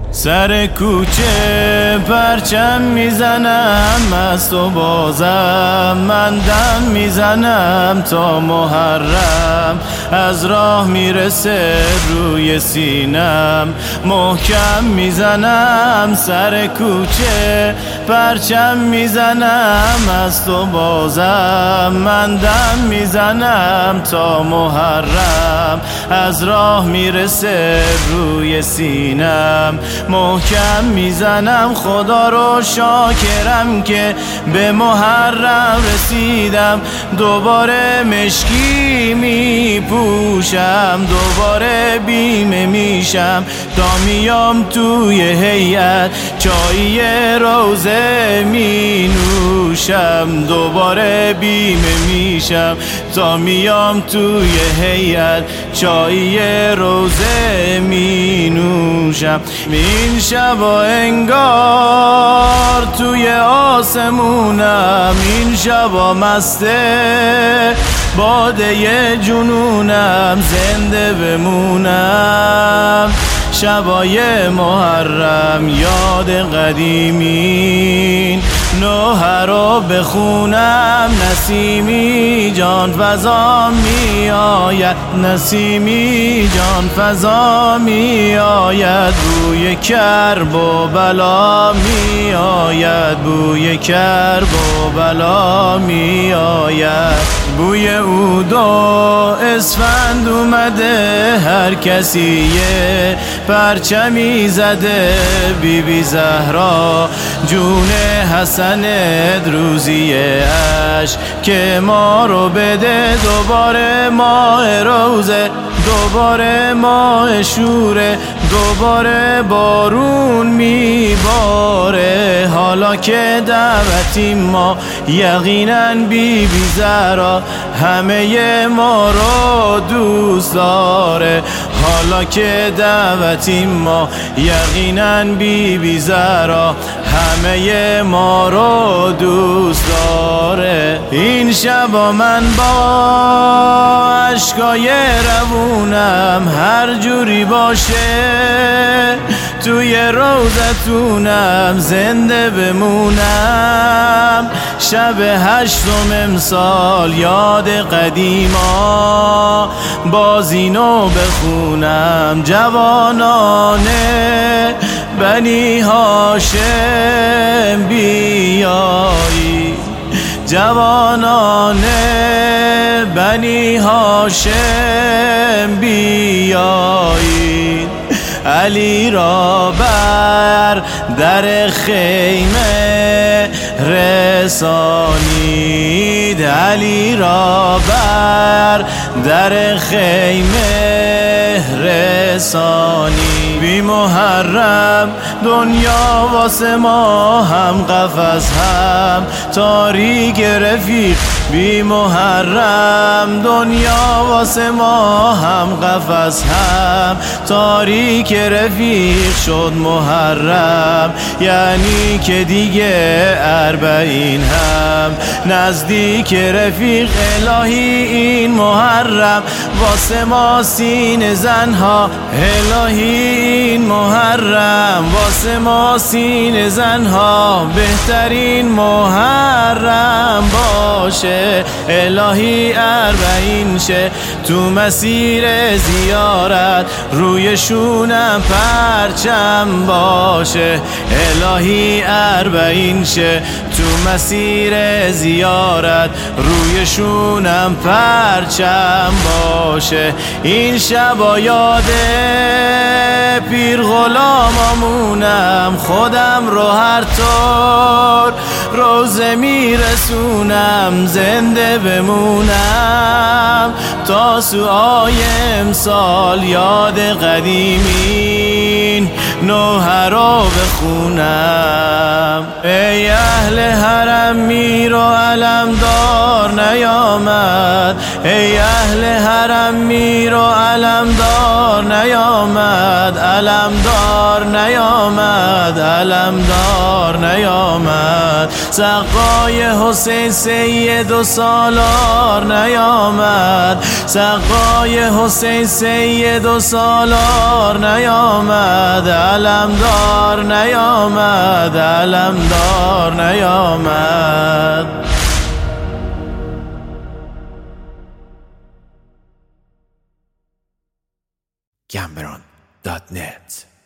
سر کوچه پرچم میزنم از تو بازم من دم میزنم تا محرم از راه میرسه روی سینم محکم میزنم سر کوچه پرچم میزنم از تو بازم من دم میزنم تا محرم از راه میرسه روی سینم محکم میزنم خدا رو شاکرم که به محرم رسیدم دوباره مشکی میپوشم دوباره بیمه میشم تا میام توی هیئت چایی روزه می نوشم دوباره بیمه میشم تا میام توی هیئت چایی روزه می نوشم این شبا انگار توی آسمونم این شبا مسته باده جنونم زنده بمونم شبای محرم یاد قدیمین نوحه رو بخونم نسیمی جان فضا می آید نسیمی جان فضا می آید بوی کرب و بلا می آید بوی کرب و بلا می آید بوی عود و اسفند اومده هر کسی یه پرچمی زده بی بی زهرا جون حسن روزیه اش که ما رو بده دوباره ماه روزه دوباره ماه شوره دوباره بارون میباره حالا که دعوتیم ما یقینا بی بی زهرا همه ما رو دوست داره حالا که دعوتیم ما یقینا بی بی زهرا همه ما رو دوست داره این شبا من با اشکای روونم هر جوری باشه توی روزتونم زنده بمونم شب 8 امسال یاد قدیما بازینو بخونم جوانانه بنی هاشم بیایی جوانانه بنی هاشم بیایی علی را بر در خیمه رسانید علی را بر در خیمه رسانید بی محرم دنیا واسه ما هم قفس هم تاریک رفیق بی محرم دنیا واسه ما هم قفس هم تاریک رفیق شد محرم یعنی که دیگه 40 هم نزدیک رفیق الهی این محرم واسه ما سین زنها الهی این محرم واسه ما سین زنها بهترین محرم باشه الهی 40 شه تو مسیر زیارت روی شونم پرچم باشه الهی 40 شه تو مسیر زیارت روی شونم پرچم باشه این شبا یاده پیر غلاممونم خودم رو هر طور روزه میرسونم زنده بمونم تا سوای امسال یاد قدیمین نوحه رو بخونم ای اهل حرم میر و علمدار نیامد ای اهل حرم میر و علمدار نیامد، علمدار نیامد، علمدار نیامد. سقای حسین سید و سالار نیامد، سقای حسین سید و سالار نیامد. علمدار نیامد، علمدار نیامد. Cameron.net